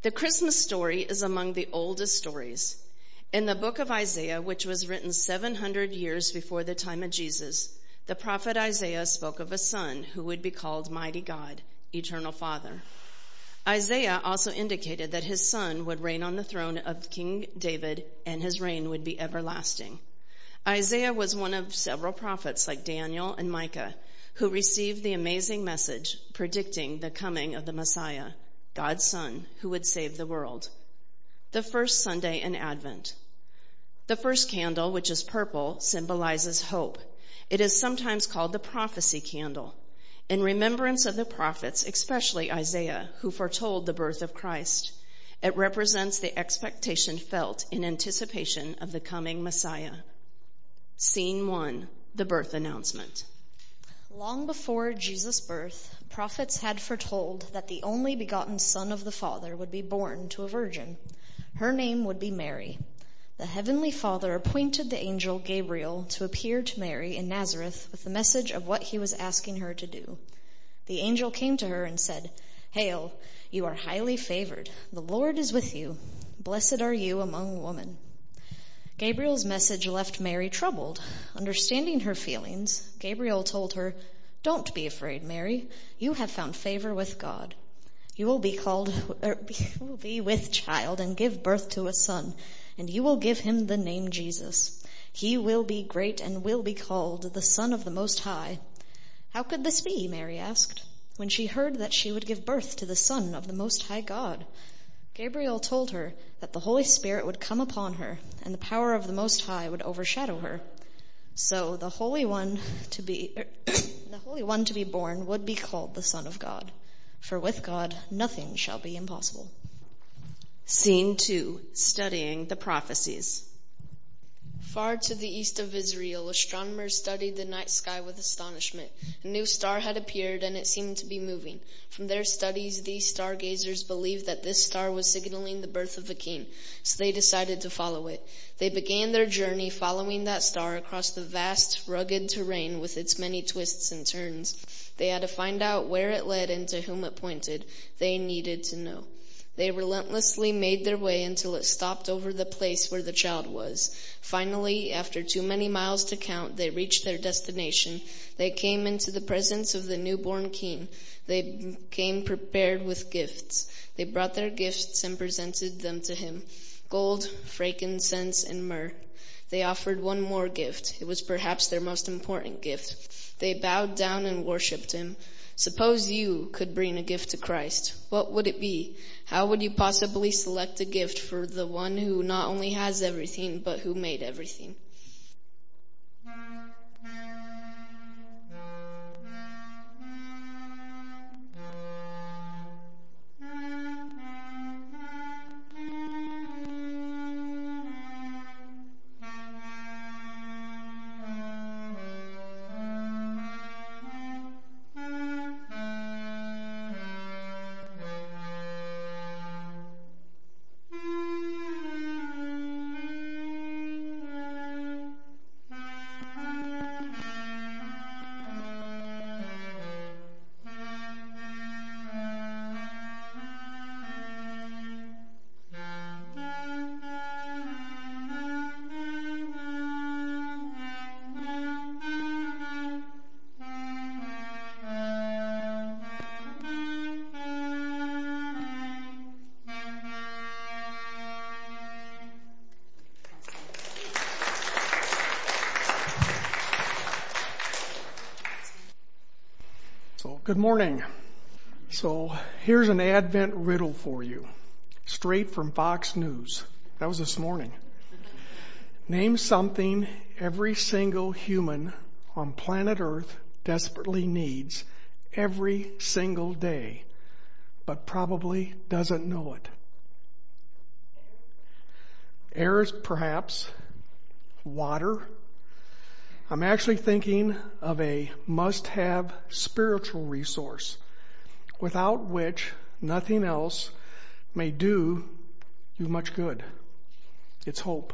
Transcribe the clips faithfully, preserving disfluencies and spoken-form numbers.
The Christmas story is among the oldest stories. In the book of Isaiah, which was written seven hundred years before the time of Jesus, the prophet Isaiah spoke of a son who would be called Mighty God, Eternal Father. Isaiah also indicated that his son would reign on the throne of King David, and his reign would be everlasting. Isaiah was one of several prophets like Daniel and Micah who received the amazing message predicting the coming of the Messiah, God's Son, who would save the world. The first Sunday in Advent. The first candle, which is purple, symbolizes hope. It is sometimes called the prophecy candle, in remembrance of the prophets, especially Isaiah, who foretold the birth of Christ. It represents the expectation felt in anticipation of the coming Messiah. Scene one, the birth announcement. Long before Jesus' birth, prophets had foretold that the only begotten Son of the Father would be born to a virgin. Her name would be Mary. The Heavenly Father appointed the angel Gabriel to appear to Mary in Nazareth with the message of what he was asking her to do. The angel came to her and said, "Hail, you are highly favored. The Lord is with you. Blessed are you among women." Gabriel's message left Mary troubled. Understanding her feelings, Gabriel told her, "Don't be afraid, Mary. You have found favor with God. You will be called, or you will be with child and give birth to a son, and you will give him the name Jesus. He will be great and will be called the Son of the Most High." "How could this be?" Mary asked, when she heard that she would give birth to the Son of the Most High God. Gabriel told her that the Holy Spirit would come upon her, and the power of the Most High would overshadow her. So the Holy One to be, er, the Holy One to be born would be called the Son of God. For with God, nothing shall be impossible. Scene two, studying the prophecies. Far to the east of Israel, astronomers studied the night sky with astonishment. A new star had appeared, and it seemed to be moving. From their studies, these stargazers believed that this star was signaling the birth of a king, so they decided to follow it. They began their journey following that star across the vast, rugged terrain with its many twists and turns. They had to find out where it led and to whom it pointed. They needed to know. They relentlessly made their way until it stopped over the place where the child was. Finally, after too many miles to count, they reached their destination. They came into the presence of the newborn king. They came prepared with gifts. They brought their gifts and presented them to him: gold, frankincense, and myrrh. They offered one more gift. It was perhaps their most important gift. They bowed down and worshipped him. Suppose you could bring a gift to Christ. What would it be? How would you possibly select a gift for the one who not only has everything, but who made everything? Good morning. So here's an Advent riddle for you, straight from Fox News. That was this morning. Name something every single human on planet Earth desperately needs every single day, but probably doesn't know it. Air is perhaps. Water. I'm actually thinking of a must-have spiritual resource, without which nothing else may do you much good. It's hope.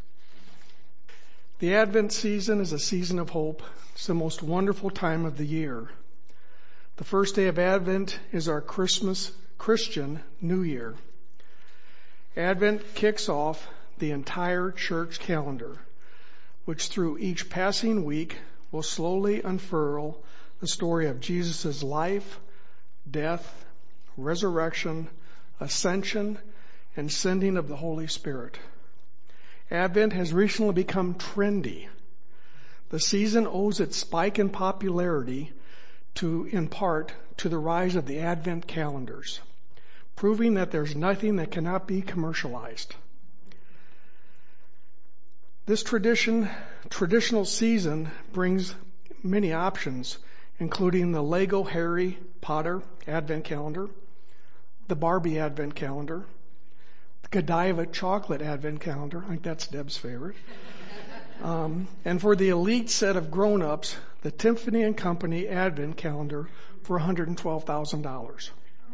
The Advent season is a season of hope. It's the most wonderful time of the year. The first day of Advent is our Christmas Christian New Year. Advent kicks off the entire church calendar, which through each passing week will slowly unfurl the story of Jesus' life, death, resurrection, ascension, and sending of the Holy Spirit. Advent has recently become trendy. The season owes its spike in popularity to, in part, to the rise of the Advent calendars, proving that there's nothing that cannot be commercialized. This tradition, traditional season brings many options, including the Lego Harry Potter Advent calendar, the Barbie Advent calendar, the Godiva chocolate Advent calendar. I think that's Deb's favorite. Um, and for the elite set of grown-ups, the Tiffany and Company Advent calendar for one hundred twelve thousand dollars.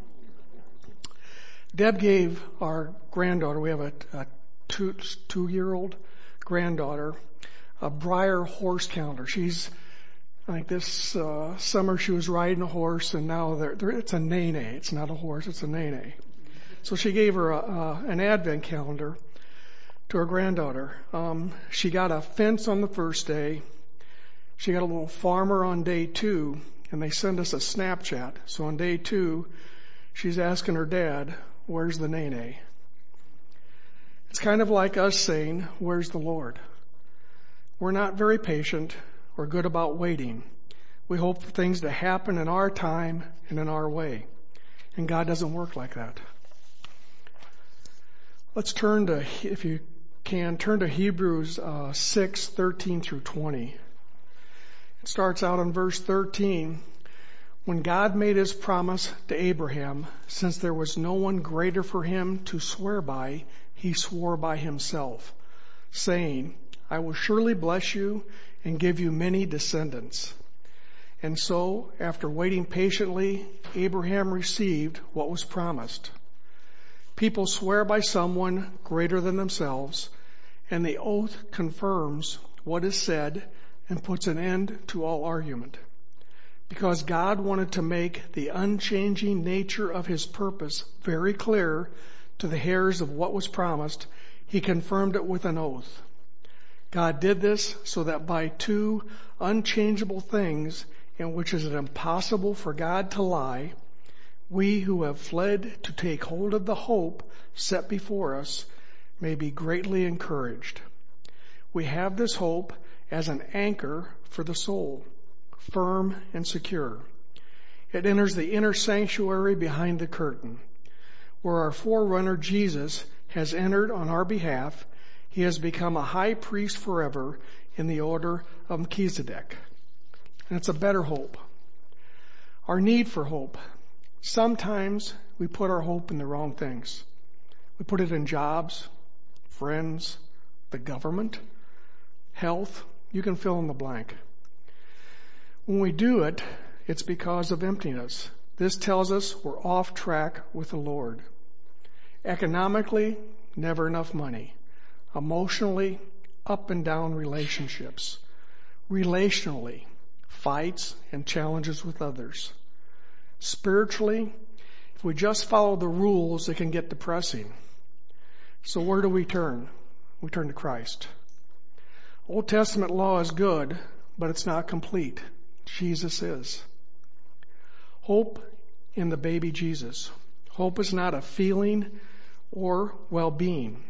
Deb gave our granddaughter, we have a, a two, two-year-old granddaughter, a Breyer horse calendar. She's, I think this uh, summer she was riding a horse, and now they're, they're, it's a nene. It's not a horse, it's a nene. So she gave her a, uh, an Advent calendar to her granddaughter. Um, she got a fence on the first day. She got a little farmer on day two, and they send us a Snapchat. So on day two, she's asking her dad, "Where's the nene?" It's kind of like us saying, "Where's the Lord?" We're not very patient or good about waiting. We hope for things to happen in our time and in our way. And God doesn't work like that. Let's turn to, if you can, turn to Hebrews uh, six, thirteen through twenty. It starts out in verse thirteen. When God made his promise to Abraham, since there was no one greater for him to swear by, he swore by himself, saying, "I will surely bless you and give you many descendants." And so, after waiting patiently, Abraham received what was promised. People swear by someone greater than themselves, and the oath confirms what is said and puts an end to all argument. Because God wanted to make the unchanging nature of his purpose very clear to the heirs of what was promised, he confirmed it with an oath. God did this so that by two unchangeable things in which it is impossible for God to lie, we who have fled to take hold of the hope set before us may be greatly encouraged. We have this hope as an anchor for the soul, firm and secure. It enters the inner sanctuary behind the curtain, where our forerunner Jesus has entered on our behalf. He has become a high priest forever in the order of Melchizedek. And it's a better hope. Our need for hope. Sometimes we put our hope in the wrong things. We put it in jobs, friends, the government, health. You can fill in the blank. When we do it, it's because of emptiness. This tells us we're off track with the Lord. Economically, never enough money. Emotionally, up and down relationships. Relationally, fights and challenges with others. Spiritually, if we just follow the rules, it can get depressing. So where do we turn? We turn to Christ. Old Testament law is good, but it's not complete. Jesus is. Hope in the baby Jesus. Hope is not a feeling or well-being.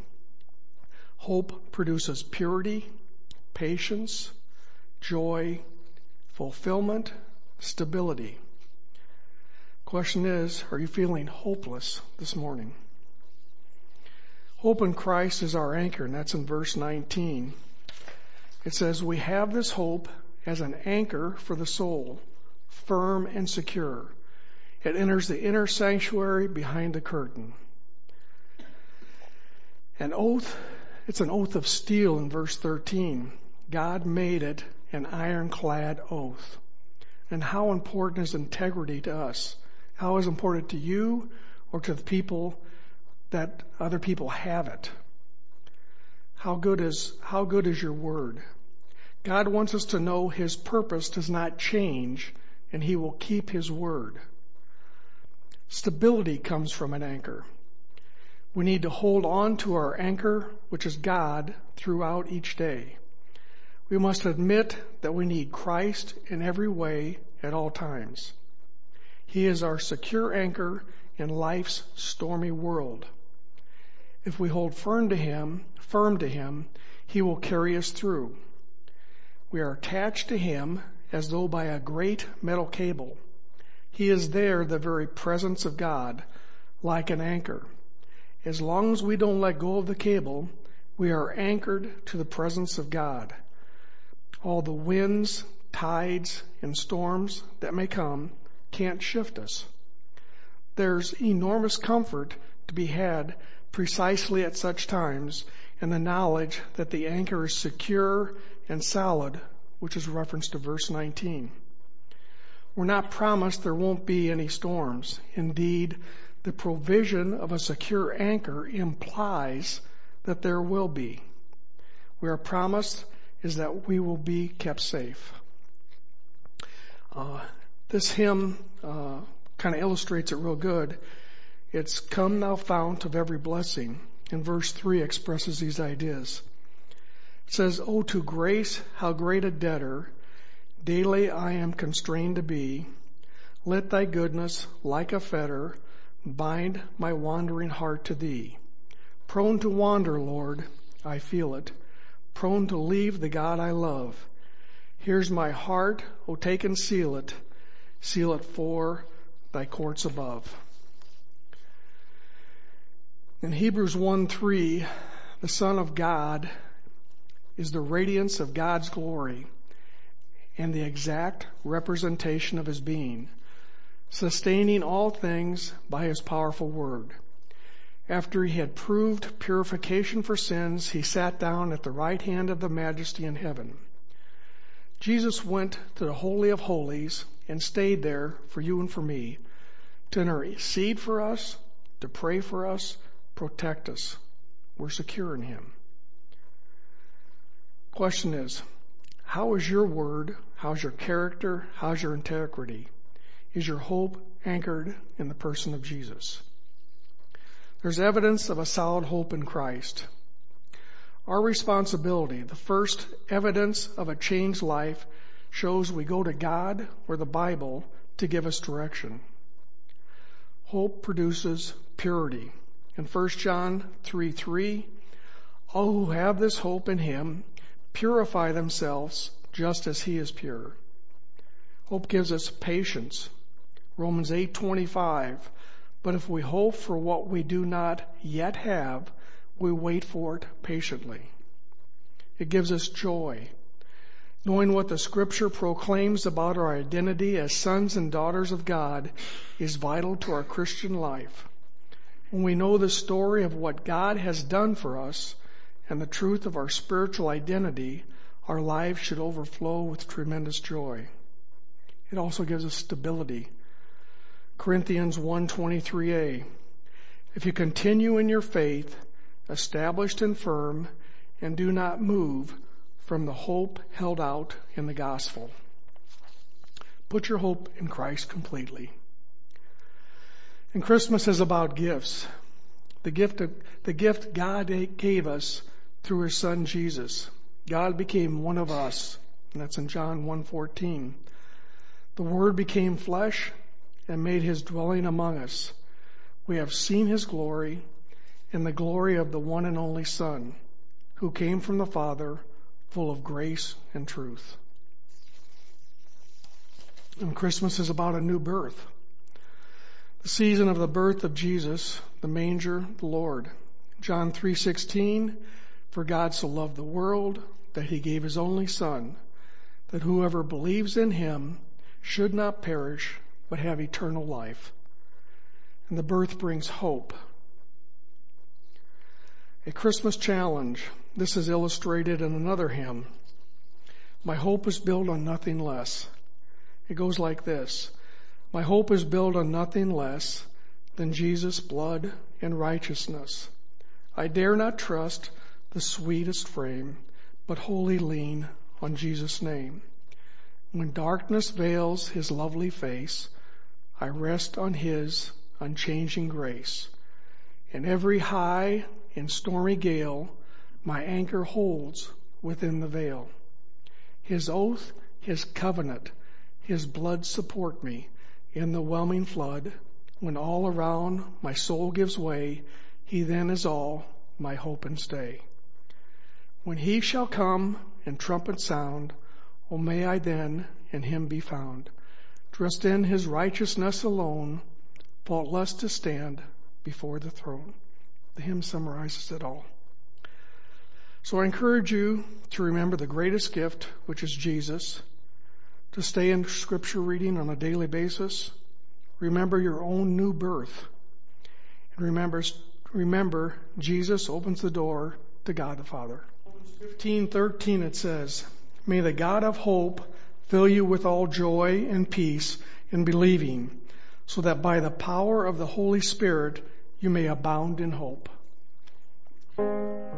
Hope produces purity, patience, joy, fulfillment, stability. Question is, are you feeling hopeless this morning? Hope in Christ is our anchor, and that's in verse nineteen. It says, we have this hope as an anchor for the soul, firm and secure. It enters the inner sanctuary behind the curtain. An oath, it's an oath of steel in verse thirteen. God made it an ironclad oath. And how important is integrity to us? How is it important to you or to the people that other people have it? How good is, how good is your word? God wants us to know his purpose does not change, and he will keep his word. Stability comes from an anchor. We need to hold on to our anchor, which is God, throughout each day. We must admit that we need Christ in every way at all times. He is our secure anchor in life's stormy world. If we hold firm to Him, firm to Him, He will carry us through. We are attached to Him as though by a great metal cable. He is there, the very presence of God, like an anchor. As long as we don't let go of the cable, we are anchored to the presence of God. All the winds, tides, and storms that may come can't shift us. There's enormous comfort to be had precisely at such times in the knowledge that the anchor is secure and solid, which is referenced to verse nineteen. We're not promised there won't be any storms. Indeed, the provision of a secure anchor implies that there will be. We are promised is that we will be kept safe. Uh, this hymn uh, kind of illustrates it real good. It's "Come thou fount of every blessing." And verse three expresses these ideas. It says, "Oh, to grace, how great a debtor daily I am constrained to be. Let thy goodness, like a fetter, bind my wandering heart to thee. Prone to wander, Lord, I feel it. Prone to leave the God I love. Here's my heart, oh, take and seal it. Seal it for thy courts above." In Hebrews one three, the Son of God is the radiance of God's glory and the exact representation of His being, sustaining all things by His powerful word. After He had proved purification for sins, He sat down at the right hand of the Majesty in heaven. Jesus went to the Holy of Holies and stayed there for you and for me to intercede for us, to pray for us, protect us. We're secure in Him. Question is, how is your word? How's your character? How's your integrity? Is your hope anchored in the person of Jesus? There's evidence of a solid hope in Christ. Our responsibility, the first evidence of a changed life, shows we go to God or the Bible to give us direction. Hope produces purity. In First John three three, all who have this hope in Him purify themselves just as He is pure. Hope gives us patience. Romans eight twenty-five, but if we hope for what we do not yet have, we wait for it patiently. It gives us joy. Knowing what the Scripture proclaims about our identity as sons and daughters of God is vital to our Christian life. When we know the story of what God has done for us and the truth of our spiritual identity, our lives should overflow with tremendous joy. It also gives us stability. Corinthians one twenty-three a, if you continue in your faith, established and firm, and do not move from the hope held out in the gospel. Put your hope in Christ completely. And Christmas is about gifts. The gift of, the gift God gave us through His Son Jesus. God became one of us, and that's in John one fourteen. The Word became flesh and made His dwelling among us. We have seen His glory and the glory of the one and only Son, who came from the Father, full of grace and truth. And Christmas is about a new birth. The season of the birth of Jesus, the manger, the Lord. John three sixteen, for God so loved the world that He gave His only Son, that whoever believes in Him should not perish, but have eternal life. And the birth brings hope. A Christmas challenge. This is illustrated in another hymn. My hope is built on nothing less. It goes like this. My hope is built on nothing less than Jesus' blood and righteousness. I dare not trust the sweetest frame, but wholly lean on Jesus' name. When darkness veils His lovely face, I rest on His unchanging grace. In every high and stormy gale, my anchor holds within the veil. His oath, his covenant, his blood support me in the whelming flood. When all around my soul gives way, he then is all my hope and stay. When he shall come and trumpet sound, oh, may I then in him be found, dressed in his righteousness alone, faultless to stand before the throne. The hymn summarizes it all. So I encourage you to remember the greatest gift, which is Jesus, to stay in scripture reading on a daily basis. Remember your own new birth. And remember, remember Jesus opens the door to God the Father. fifteen thirteen it says, may the God of hope fill you with all joy and peace in believing, so that by the power of the Holy Spirit you may abound in hope.